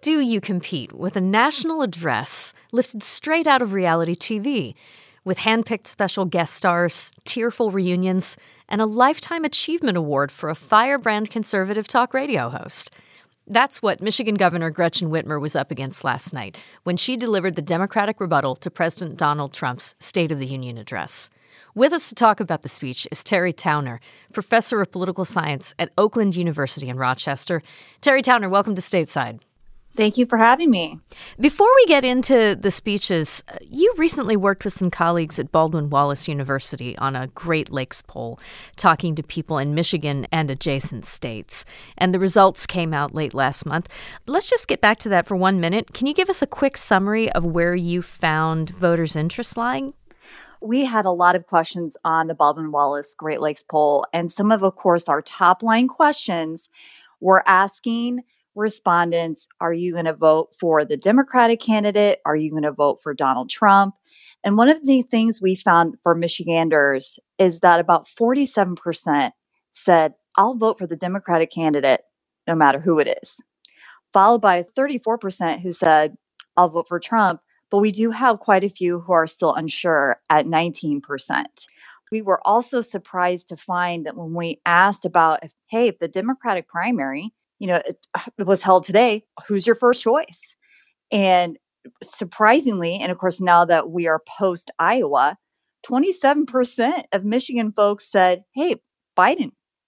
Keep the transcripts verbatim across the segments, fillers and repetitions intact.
do you compete with a national address lifted straight out of reality T V, with hand-picked special guest stars, tearful reunions, and a Lifetime Achievement Award for a firebrand conservative talk radio host? That's what Michigan Governor Gretchen Whitmer was up against last night when she delivered the Democratic rebuttal to President Donald Trump's State of the Union address. With us to talk about the speech is Terry Towner, professor of political science at Oakland University in Rochester. Terry Towner, welcome to Stateside. Thank you for having me. Before we get into the speeches, you recently worked with some colleagues at Baldwin Wallace University on a Great Lakes poll, talking to people in Michigan and adjacent states. And the results came out late last month. Let's just get back to that for one minute. Can you give us a quick summary of where you found voters' interest lying? We had a lot of questions on the Baldwin Wallace Great Lakes poll, and some of, of course, our top line questions were asking respondents, are you going to vote for the Democratic candidate? Are you going to vote for Donald Trump? And one of the things we found for Michiganders is that about forty-seven percent said, I'll vote for the Democratic candidate no matter who it is, followed by thirty-four percent who said, I'll vote for Trump. But we do have quite a few who are still unsure at nineteen percent. We were also surprised to find that when we asked about, if, hey, if the Democratic primary, you know, it, it was held today, who's your first choice? And surprisingly, and of course, now that we are post Iowa, twenty-seven percent of Michigan folks said, hey, Biden,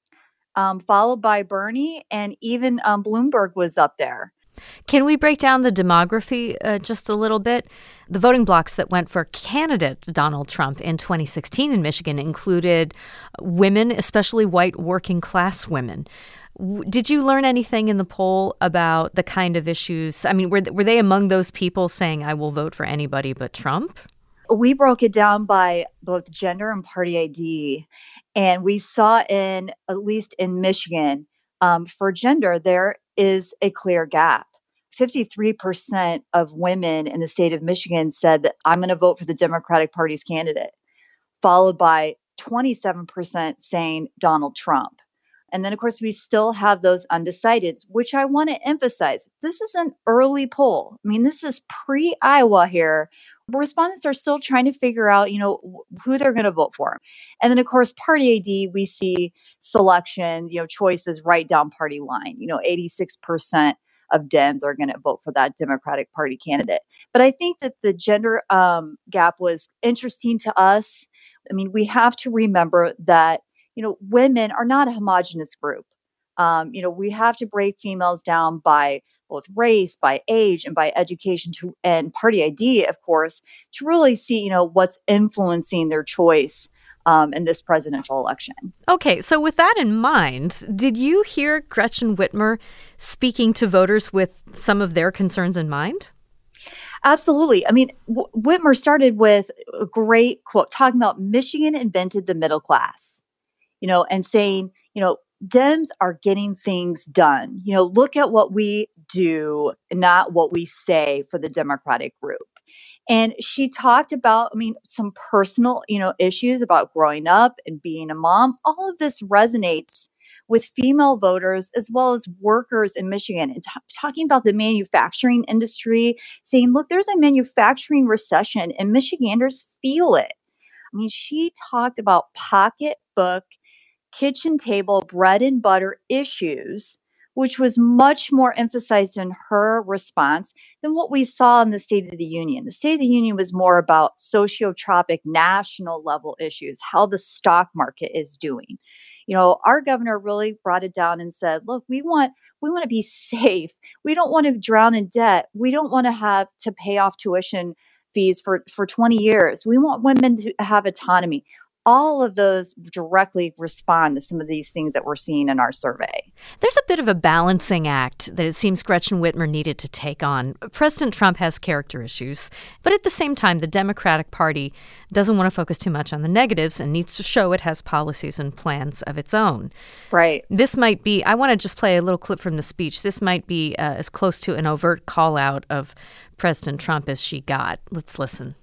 um, followed by Bernie, and even um, Bloomberg was up there. Can we break down the demography uh, just a little bit? The voting blocks that went for candidate Donald Trump in twenty sixteen in Michigan included women, especially white working class women. W- did you learn anything in the poll about the kind of issues? I mean, were, were they among those people saying, I will vote for anybody but Trump? We broke it down by both gender and party I D. And we saw in, at least in Michigan, um, for gender, there is a clear gap. fifty-three percent of women in the state of Michigan said that I'm going to vote for the Democratic Party's candidate, followed by twenty-seven percent saying Donald Trump. And then, of course, we still have those undecideds, which I want to emphasize. This is an early poll. I mean, this is pre-Iowa here. Respondents are still trying to figure out, you know, who they're going to vote for. And then, of course, party I D, we see selections, you know, choices right down party line. You know, eighty-six percent of Dems are going to vote for that Democratic Party candidate. But I think that the gender um, gap was interesting to us. I mean, we have to remember that, you know, women are not a homogenous group. Um, you know, we have to break females down by both race, by age, and by education to, and party I D, of course, to really see, you know, what's influencing their choice um, in this presidential election. Okay, so with that in mind, did you hear Gretchen Whitmer speaking to voters with some of their concerns in mind? Absolutely. I mean, w- Whitmer started with a great quote talking about Michigan invented the middle class, you know, and saying, you know, Dems are getting things done. You know, look at what we do, not what we say for the Democratic group. And she talked about, I mean, some personal, you know, issues about growing up and being a mom. All of this resonates with female voters as well as workers in Michigan, and t- talking about the manufacturing industry, saying, look, there's a manufacturing recession and Michiganders feel it. I mean, she talked about pocketbook, kitchen table, bread and butter issues, which was much more emphasized in her response than what we saw in the State of the Union. The State of the Union was more about sociotropic national level issues, how the stock market is doing. You know, our governor really brought it down and said, look, we want we want to be safe. We don't want to drown in debt. We don't want to have to pay off tuition fees for, for twenty years. We want women to have autonomy. All of those directly respond to some of these things that we're seeing in our survey. There's a bit of a balancing act that it seems Gretchen Whitmer needed to take on. President Trump has character issues, but at the same time, the Democratic Party doesn't want to focus too much on the negatives and needs to show it has policies and plans of its own. Right. This might be, I want to just play a little clip from the speech. This might be uh, as close to an overt call out of President Trump as she got. Let's listen.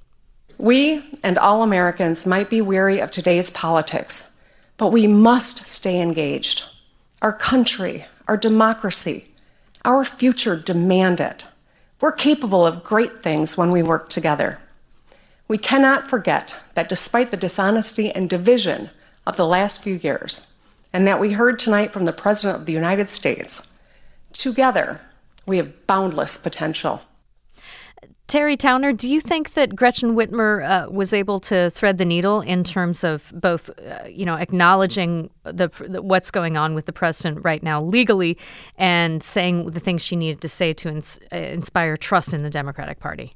We and all Americans might be weary of today's politics, but we must stay engaged. Our country, our democracy, Our future demands it. We're capable of great things when we work together. We cannot forget that despite the dishonesty and division of the last few years, and that we heard tonight from the President of the United States, together we have boundless potential. Terry Towner, do you think that Gretchen Whitmer uh, was able to thread the needle in terms of both, uh, you know, acknowledging the, the what's going on with the president right now legally and saying the things she needed to say to ins- uh, inspire trust in the Democratic Party?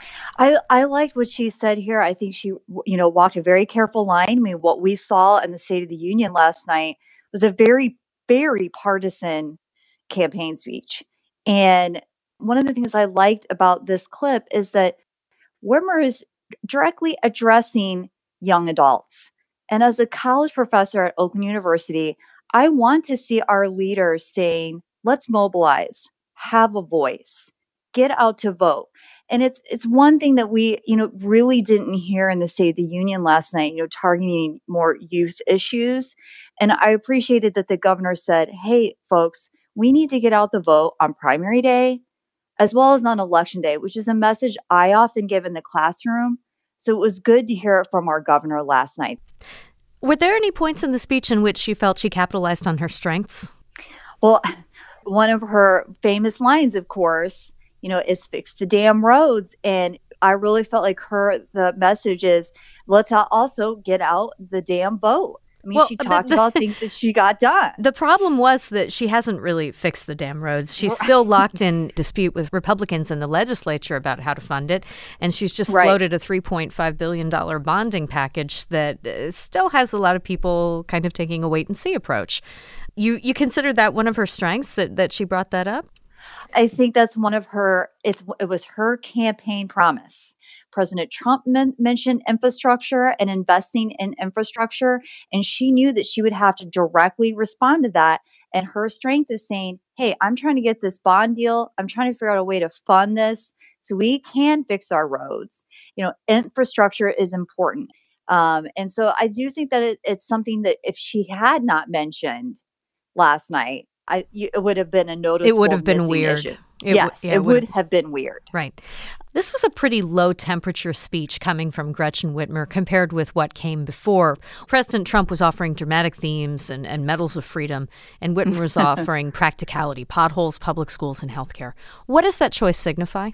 I, I liked what she said here. I think she, you know, walked a very careful line. I mean, what we saw in the State of the Union last night was a very, very partisan campaign speech. And one of the things I liked about this clip is that Whitmer is directly addressing young adults. And as a college professor at Oakland University, I want to see our leaders saying, let's mobilize, have a voice, get out to vote. And it's it's one thing that we, you know, really didn't hear in the State of the Union last night, you know, targeting more youth issues. And I appreciated that the governor said, hey, folks, we need to get out the vote on primary day as well as on election day, which is a message I often give in the classroom. So it was good to hear it from our governor last night. Were there any points in the speech in which you felt she capitalized on her strengths? Well, one of her famous lines, of course, you know, is fix the damn roads. And I really felt like her, the message is, let's also get out the damn vote. I mean, well, she talked the, the, about things that she got done. The problem was that she hasn't really fixed the damn roads. She's still locked in dispute with Republicans in the legislature about how to fund it. And she's just right. floated a three point five billion dollars bonding package that still has a lot of people kind of taking a wait and see approach. You you consider that one of her strengths, that, that she brought that up? I think that's one of her, it's, it was her campaign promise. President Trump men- mentioned infrastructure and investing in infrastructure, and she knew that she would have to directly respond to that. And her strength is saying, hey, I'm trying to get this bond deal. I'm trying to figure out a way to fund this so we can fix our roads. You know, infrastructure is important. Um, and so I do think that it, it's something that if she had not mentioned last night, I, it would have been a noticeable It would have been weird. Issue. It yes, w- yeah, it, it would would have been weird. Right. This was a pretty low temperature speech coming from Gretchen Whitmer compared with what came before. President Trump was offering dramatic themes and, and medals of freedom, and Whitmer was offering practicality, potholes, public schools, and healthcare. What does that choice signify?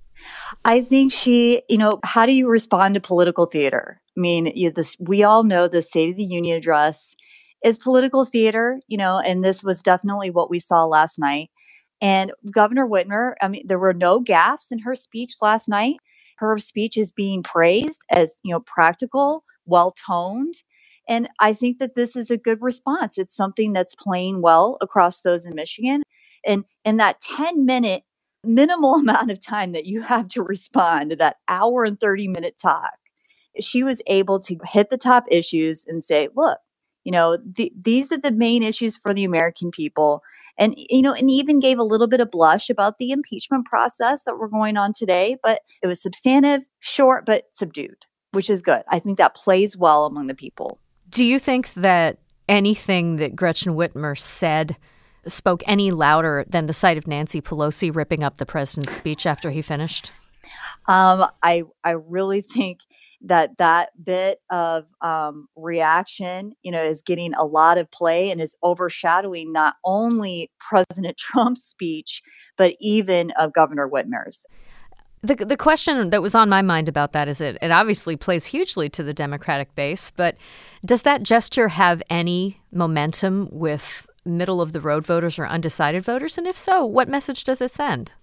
I think she, you know, how do you respond to political theater? I mean, you, this, we all know the State of the Union address is political theater, you know, and this was definitely what we saw last night. And Governor Whitmer, I mean, there were no gaffes in her speech last night. Her speech is being praised as, you know, practical, well-toned. And I think that this is a good response. It's something that's playing well across those in Michigan. And in that ten minute minimal amount of time that you have to respond to that hour and thirty minute talk, she was able to hit the top issues and say, look, you know, the, these are the main issues for the American people. And, you know, and even gave a little bit of blush about the impeachment process that we're going on today. But it was substantive, short, but subdued, which is good. I think that plays well among the people. Do you think that anything that Gretchen Whitmer said spoke any louder than the sight of Nancy Pelosi ripping up the president's speech after he finished? Um, I I really think that that bit of um, reaction, you know, is getting a lot of play and is overshadowing not only President Trump's speech, but even of Governor Whitmer's. The the question that was on my mind about that is it, it obviously plays hugely to the Democratic base, but does that gesture have any momentum with middle-of-the-road voters or undecided voters? And if so, what message does it send?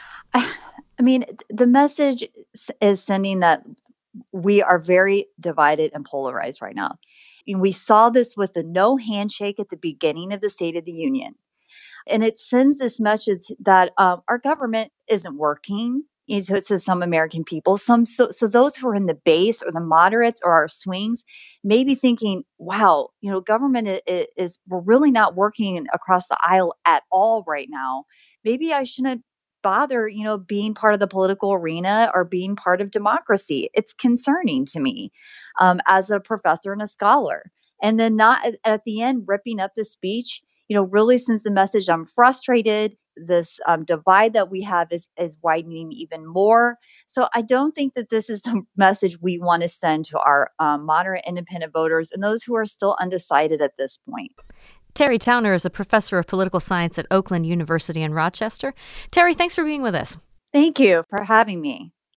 I mean, the message is sending that we are very divided and polarized right now. And we saw this with the no handshake at the beginning of the State of the Union. And it sends this message that um, our government isn't working, you know, to some American people. Some so, so those who are in the base or the moderates or our swings may be thinking, wow, you know, government is, is we're really not working across the aisle at all right now. Maybe I shouldn't bother, you know, being part of the political arena or being part of democracy. It's concerning to me um, as a professor and a scholar. And then not at, at the end ripping up the speech, you know, really sends the message, I'm frustrated. this um, divide that we have is, is widening even more. So I don't think that this is the message we want to send to our um, moderate independent voters and those who are still undecided at this point. Terry Towner is a professor of political science at Oakland University in Rochester. Terry, thanks for being with us. Thank you for having me.